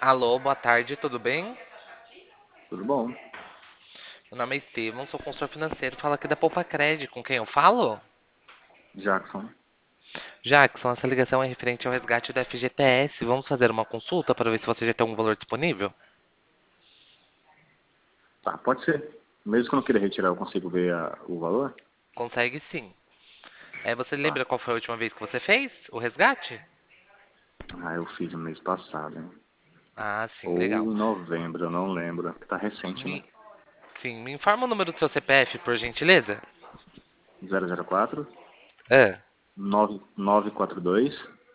Alô, boa tarde, tudo bem? Tudo bom? Meu nome é Estevão, sou consultor financeiro, falo aqui da Poupa Cred, com quem eu falo? Jackson. Jackson, essa ligação é referente ao resgate do FGTS. Vamos fazer uma consulta para ver se você já tem algum valor disponível? Tá, pode ser. Mesmo que eu não queira retirar, eu consigo ver o valor? Consegue sim. Você Tá. lembra qual foi a última vez que você fez o resgate? Ah, eu fiz no mês passado, hein? Ah, sim, legal. Ou em novembro, eu não lembro. Tá recente, né? Me, sim, me informa o número do seu CPF, por gentileza? 004 É, 9942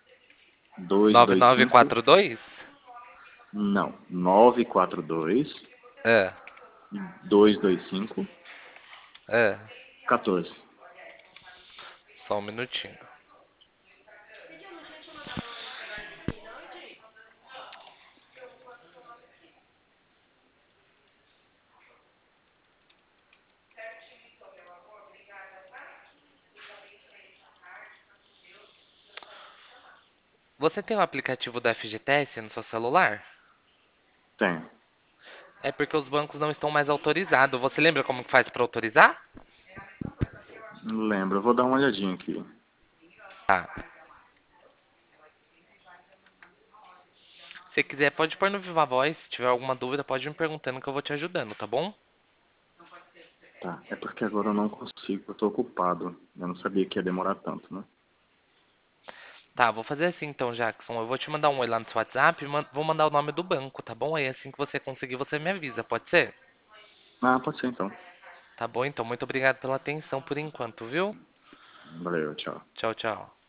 225. 9942? Não, 942 É, 225 é, 14. só um minutinho. Você tem o aplicativo do FGTS no seu celular? Tem. É porque os bancos não estão mais autorizados. Você lembra como que faz para autorizar? Não lembro, eu vou dar uma olhadinha aqui. Tá. Se quiser, pode pôr no Viva Voz. Se tiver alguma dúvida, pode me perguntando que eu vou te ajudando, tá bom? Tá, é porque agora eu não consigo, eu tô ocupado. Eu não sabia que ia demorar tanto, né? Tá, vou fazer assim então, Jackson. Eu vou te mandar um oi lá no seu WhatsApp e vou mandar o nome do banco, tá bom? Aí assim que você conseguir, você me avisa, pode ser? Ah, pode ser então. Tá bom, então. Muito obrigado pela atenção por enquanto, viu? Valeu, tchau. Tchau, tchau.